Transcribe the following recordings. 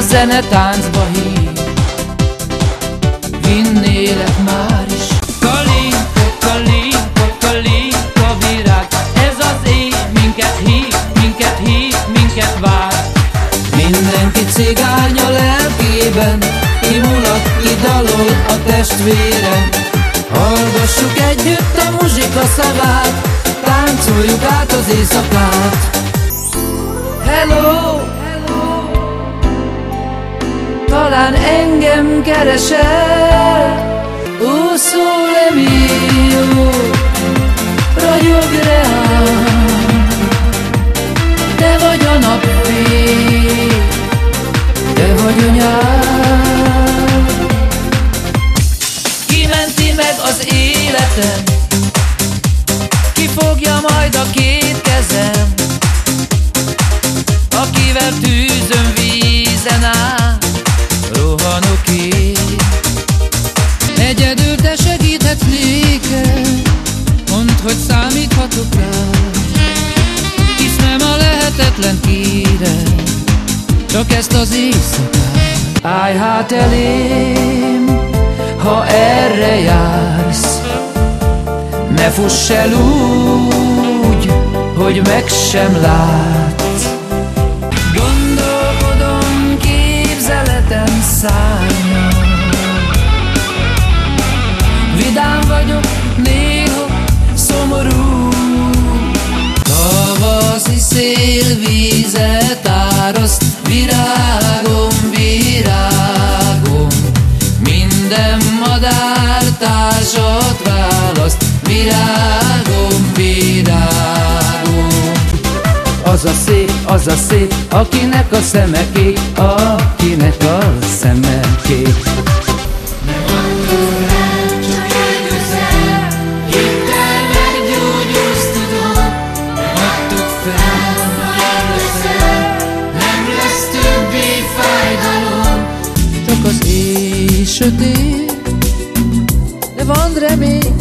zene táncba hív. Vinnélek már is. Kalinka, kalinka, kalinka virág, ez az éj minket hív, minket hív, minket vár. Mindenki cigány a lelkében, ki mulat, ki dalol a testvérem. Hallgassuk együtt a muzsika szavát, táncoljuk át az éjszakát. Hello, hello, talán engem keresel. Ó, sole mio, ragyog reám. Te vagy a napfény, te vagy a nyár. Ki menti meg az életem, ki fogja majd a két kezem, akivel tűzön vízen át rohanok én. Egyedül te segíthetsz nékem, mondd, hogy számíthatok rád, hisz nem a lehetetlen kérem, csak ezt az éjszakát. Állj hát elém, ha erre jársz, ne fuss el úgy, hogy meg sem látsz. Gondolkodom, képzeletem szárnyal, vidám vagyok, néha szomorú. Tavaszi szél vízet áraszt, virágom, virágom. Minden madár társat választ, virágom, virágom. Az a szép, akinek a szeme kék, akinek a szeme kék. Csak az éj sötét, de van remény,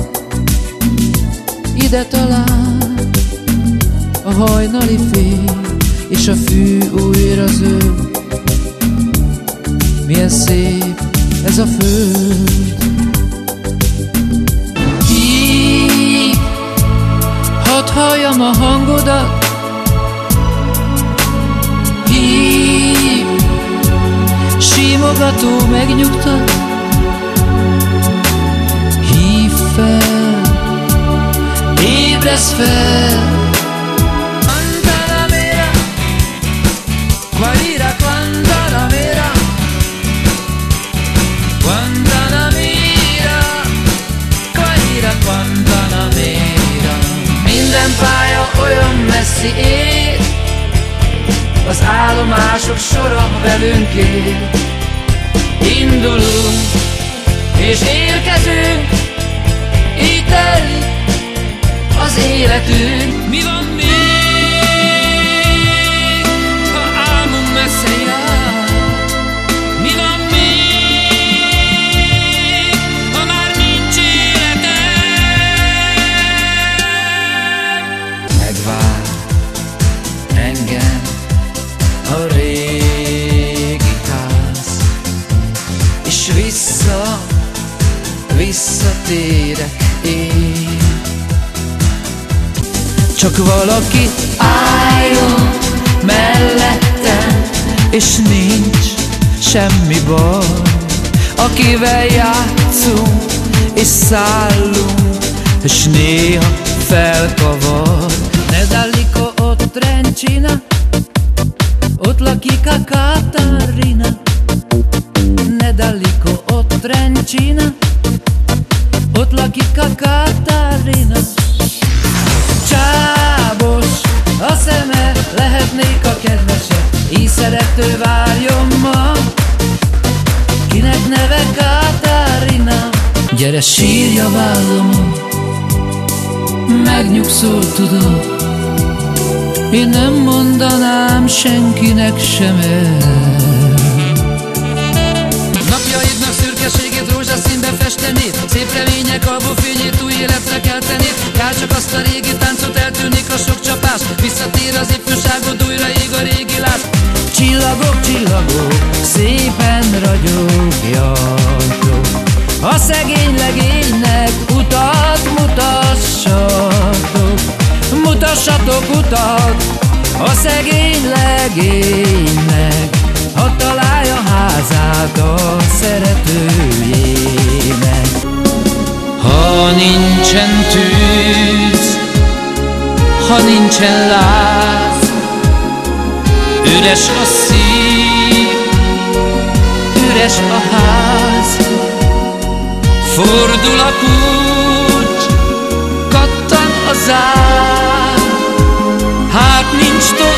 ide talán a hajnali fény, és a fű újra zöld. Milyen szép ez a föld. Hív, hadd halljam a hangodat, hív, simogató megnyugtat. Hív fel, ébresz fel. Guantanamera, Guajira, Guantanamera, Guantanamera, Guajira, Guantanamera. Minden pálya olyan messzi ér, az állomások sora velünk él. Indulunk és érkezünk, így telik az életünk. Mi van még, ha álmunk messze jár? Mi van még, ha már nincs életem? Megvár engem a régi ház, és visszatérek én. Csak valaki álljon mellettem, és nincs semmi baj, akivel játszunk és szállunk, és néha felkavar. Nedalliko ott Trencina, ott lakik a Katarina. Nedalliko ott Trencina, ott lakik a Katarina. Csábos a szeme, lehetnék a kedvese, így szerető várjon ma, kinek neve Katarina. Gyere, sírj a vállamon, megnyugszol, tudod, én nem mondanám senkinek sem el. Napjaidnak szürkeségét rózsaszínbe festeni, szép remények albófényét új életre kelteni. Kár csak azt a régi táncot, eltűnik a sok csapás, visszatér az ifjúságod, újra ég a régi láz. csillagok, csillagok, szépen ragyogjatok. A szegény legénynek utat mutassatok, mutassatok utat a szegény legénynek, ha találja házát a szeretőjének. Ha nincsen tűz, ha nincsen láz, üres a szív, üres a ház. Fordul a kulcs, kattan a zár, hát nincs tovább